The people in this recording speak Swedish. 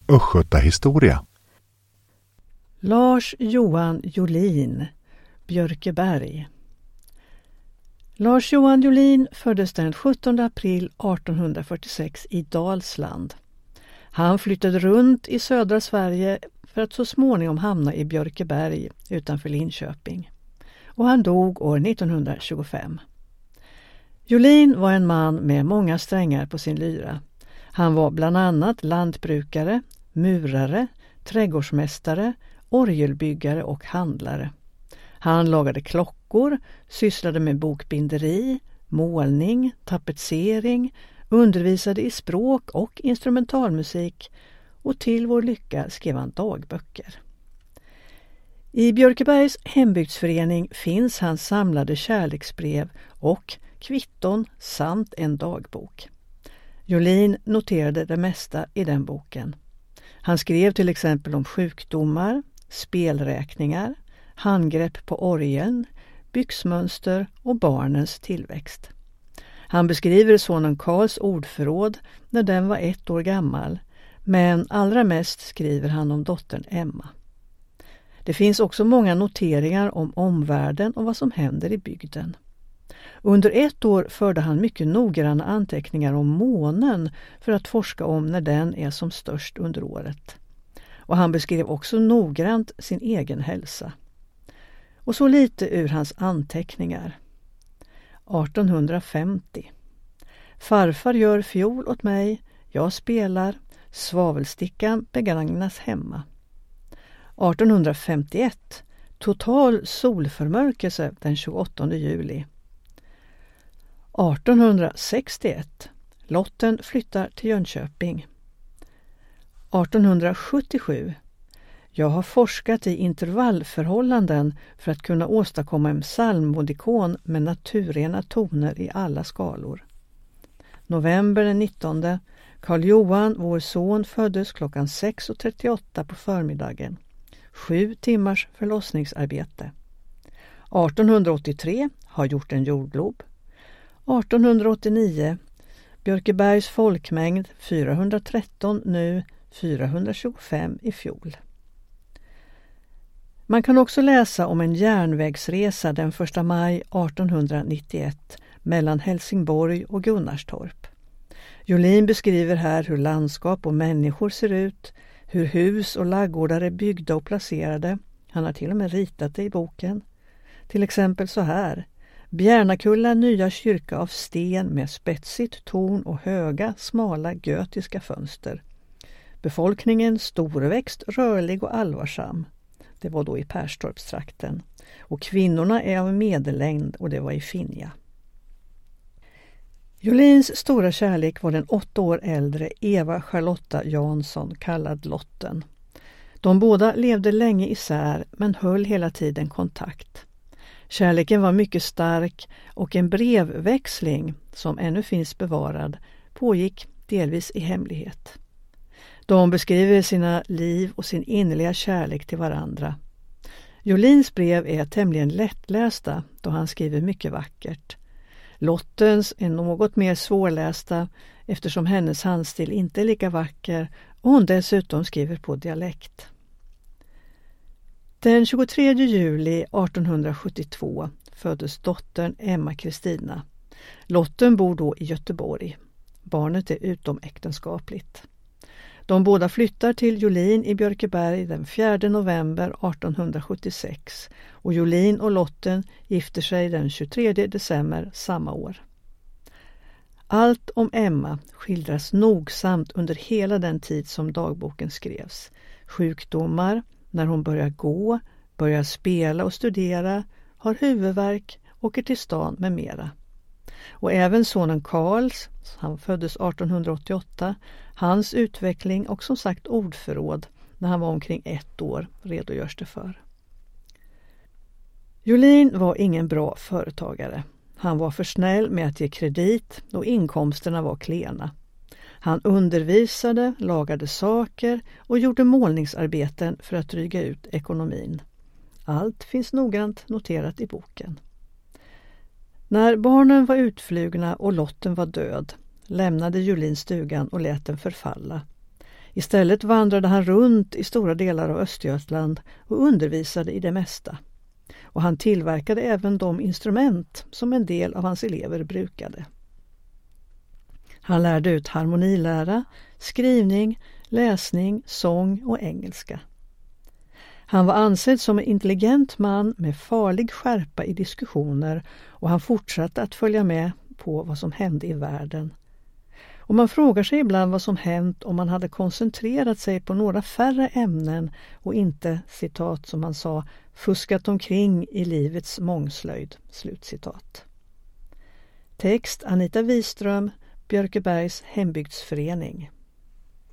Östgötahistoria. Lars Johan Jolin, Björkeberg. Lars Johan Jolin föddes den 17 april 1846 i Dalsland. Han flyttade runt i södra Sverige för att så småningom hamna i Björkeberg utanför Linköping. Och han dog år 1925. Jolin var en man med många strängar på sin lyra. Han var bland annat lantbrukare, murare, trädgårdsmästare, orgelbyggare och handlare. Han lagade klockor, sysslade med bokbinderi, målning, tapetsering, undervisade i språk och instrumentalmusik och till vår lycka skrev han dagböcker. I Björkebergs hembygdsförening finns hans samlade kärleksbrev och kvitton samt en dagbok. Jolin noterade det mesta i den boken. Han skrev till exempel om sjukdomar, spelräkningar, handgrepp på orgeln, byxmönster och barnens tillväxt. Han beskriver sonen Karls ordförråd när den var 1 år gammal, men allra mest skriver han om dottern Emma. Det finns också många noteringar om omvärlden och vad som händer i bygden. Under 1 år förde han mycket noggranna anteckningar om månen för att forska om när den är som störst under året. Och han beskrev också noggrant sin egen hälsa. Och så lite ur hans anteckningar. 1850. Farfar gör fiol åt mig, jag spelar, svavelstickan begagnas hemma. 1851. Total solförmörkelse den 28 juli. 1861. Lotten flyttar till Jönköping. 1877. Jag har forskat i intervallförhållanden för att kunna åstadkomma en psalmmodikon med naturrena toner i alla skalor. November den 19. Karl Johan, vår son, föddes klockan 6:38 på förmiddagen. 7 timmars förlossningsarbete. 1883 har gjort en jordglob. 1889. Björkebergs folkmängd 413 nu, 425 i fjol. Man kan också läsa om en järnvägsresa den 1 maj 1891 mellan Helsingborg och Gunnarstorp. Jolin beskriver här hur landskap och människor ser ut, hur hus och laggårdar är byggda och placerade. Han har till och med ritat det i boken. Till exempel så här: Bjärnakulla nya kyrka av sten med spetsigt torn och höga, smala gotiska fönster. Befolkningen storväxt, rörlig och allvarsam. Det var då i Perstorpstrakten. Och kvinnorna är av medellängd och det var i Finja. Jolins stora kärlek var den 8 år äldre Eva Charlotta Jansson, kallad Lotten. De båda levde länge isär men höll hela tiden kontakt. Kärleken var mycket stark och en brevväxling, som ännu finns bevarad, pågick delvis i hemlighet. De beskriver sina liv och sin innerliga kärlek till varandra. Jolins brev är tämligen lättlästa då han skriver mycket vackert. Lottens är något mer svårlästa eftersom hennes handstil inte är lika vacker och hon dessutom skriver på dialekt. Den 23 juli 1872 föddes dottern Emma Kristina. Lotten bor då i Göteborg. Barnet är utomäktenskapligt. De båda flyttar till Jolin i Björkeberg den 4 november 1876 och Jolin och Lotten gifter sig den 23 december samma år. Allt om Emma skildras nogsamt under hela den tid som dagboken skrevs. Sjukdomar, när hon börjar gå, börjar spela och studera, har huvudvärk, åker till stan med mera. Och även sonen Karls, han föddes 1888, hans utveckling och som sagt ordförråd när han var omkring 1 år redogörs det för. Jolin var ingen bra företagare. Han var för snäll med att ge kredit och inkomsterna var klena. Han undervisade, lagade saker och gjorde målningsarbeten för att dryga ut ekonomin. Allt finns noggrant noterat i boken. När barnen var utflugna och Lotten var död lämnade Jolin stugan och lät den förfalla. Istället vandrade han runt i stora delar av Östergötland och undervisade i det mesta. Och han tillverkade även de instrument som en del av hans elever brukade. Han lärde ut harmonilära, skrivning, läsning, sång och engelska. Han var ansedd som en intelligent man med farlig skärpa i diskussioner och han fortsatte att följa med på vad som hände i världen. Och man frågar sig ibland vad som hänt om man hade koncentrerat sig på några färre ämnen och inte, citat som han sa, fuskat omkring i livets mångslöjd. Slutcitat. Text Anita Wiström, Björkebergs hembygdsförening.